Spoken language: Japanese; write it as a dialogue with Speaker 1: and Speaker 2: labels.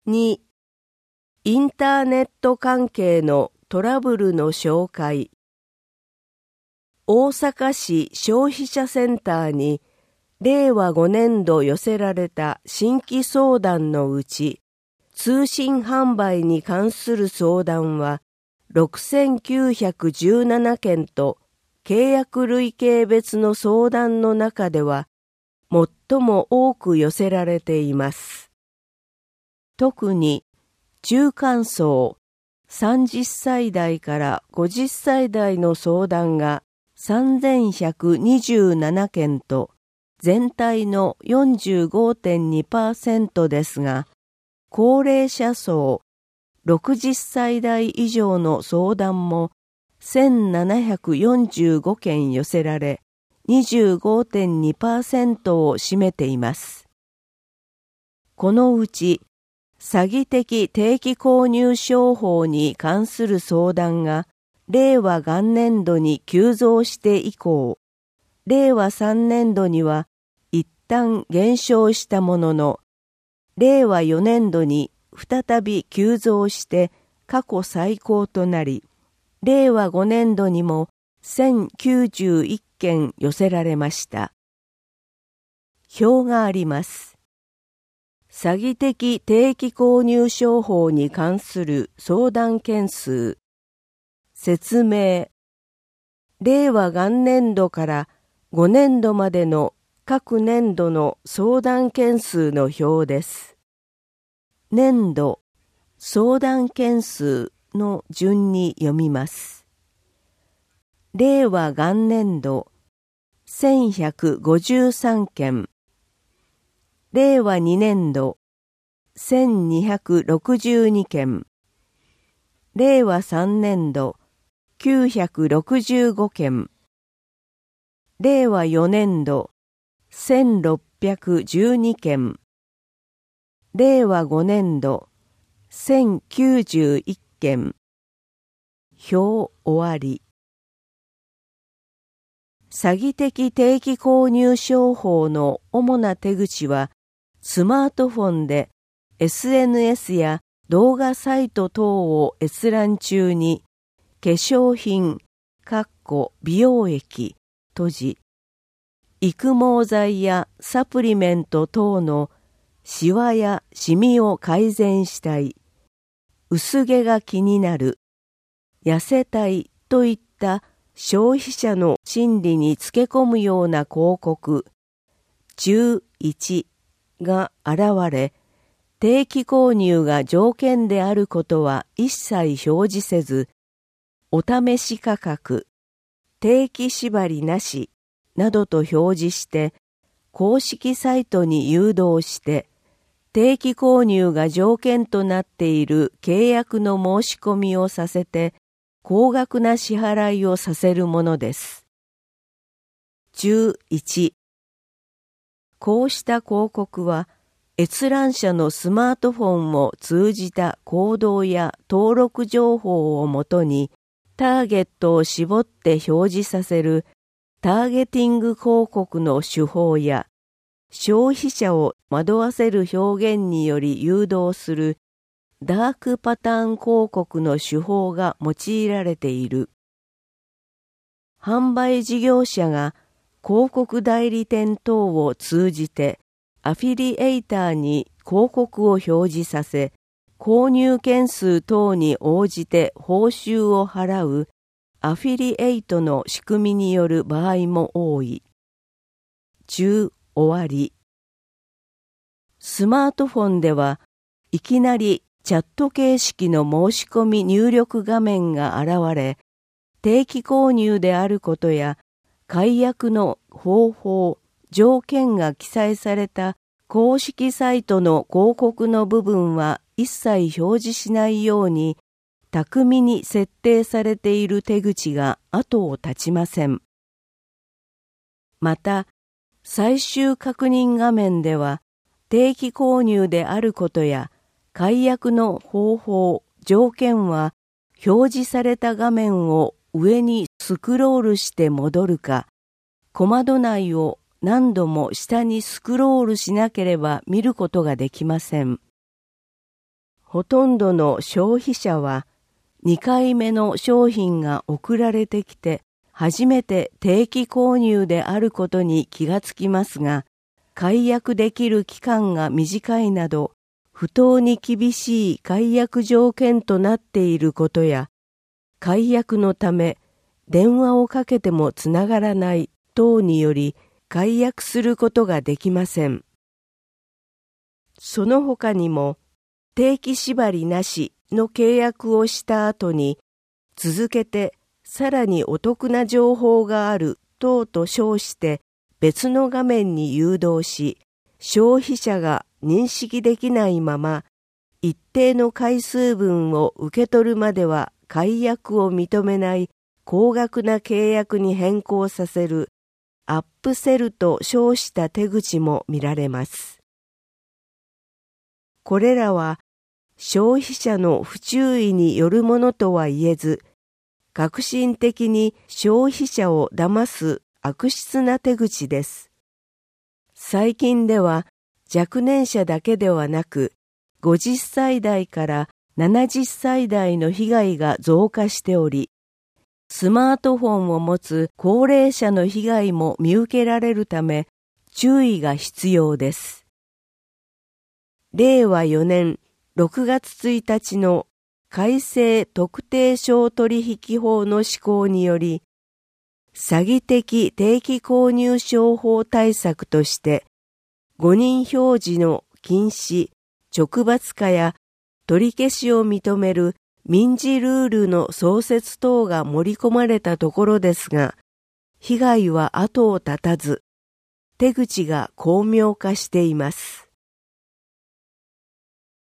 Speaker 1: 2、インターネット関係のトラブルの紹介。大阪市消費者センターに令和5年度寄せられた新規相談のうち、通信販売に関する相談は6917件と、契約類型別の相談の中では最も多く寄せられています。特に中間層30歳代から50歳代の相談が3127件と全体の 45.2% ですが、高齢者層60歳代以上の相談も1745件寄せられ、25.2% を占めています。このうち、詐欺的定期購入商法に関する相談が令和元年度に急増して以降、令和3年度には一旦減少したものの、令和4年度に再び急増して過去最高となり、令和5年度にも1091件寄せられました。表があります。詐欺的定期購入商法に関する相談件数。説明。令和元年度から5年度までの各年度の相談件数の表です。年度、相談件数の順に読みます。令和元年度、1153件。令和2年度、1262件。令和3年度、965件。令和4年度、1612件。令和5年度、1091件。表終わり。詐欺的定期購入商法の主な手口は、スマートフォンで SNS や動画サイト等を閲覧中に、化粧品、美容液、育毛剤やサプリメント等のシワやシミを改善したい、薄毛が気になる、痩せたいといった消費者の心理につけ込むような広告、11が現れ、定期購入が条件であることは一切表示せず、お試し価格、定期縛りなしなどと表示して、公式サイトに誘導して、定期購入が条件となっている契約の申し込みをさせて、高額な支払いをさせるものです。11、こうした広告は、閲覧者のスマートフォンを通じた行動や登録情報をもとに、ターゲットを絞って表示させるターゲティング広告の手法や、消費者を惑わせる表現により誘導するダークパターン広告の手法が用いられている。販売事業者が広告代理店等を通じてアフィリエイターに広告を表示させ、購入件数等に応じて報酬を払うアフィリエイトの仕組みによる場合も多い。終わり。スマートフォンではいきなりチャット形式の申し込み入力画面が現れ、定期購入であることや解約の方法、条件が記載された公式サイトの広告の部分は一切表示しないように巧みに設定されている手口が後を絶ちません。また、最終確認画面では定期購入であることや解約の方法、条件は表示された画面を上にスクロールして戻るか、小窓内を何度も下にスクロールしなければ見ることができません。 ほとんどの消費者は2回目の商品が送られてきて初めて定期購入であることに気がつきますが、解約できる期間が短いなど不当に厳しい解約条件となっていることや、解約のため電話をかけてもつながらない等により解約することができません。その他にも、定期縛りなしの契約をした後に、続けてさらにお得な情報がある等と称して別の画面に誘導し、消費者が認識できないまま、一定の回数分を受け取るまでは解約を認めない高額な契約に変更させるアップセルと称した手口も見られます。これらは消費者の不注意によるものとは言えず、革新的に消費者を騙す悪質な手口です。最近では若年者だけではなく、50歳代から70歳代の被害が増加しており、スマートフォンを持つ高齢者の被害も見受けられるため、注意が必要です。令和4年6月1日の改正特定商取引法の施行により、詐欺的定期購入商法対策として、誤認表示の禁止、懲罰化や取り消しを認める民事ルールの創設等が盛り込まれたところですが、被害は後を絶たず、手口が巧妙化しています。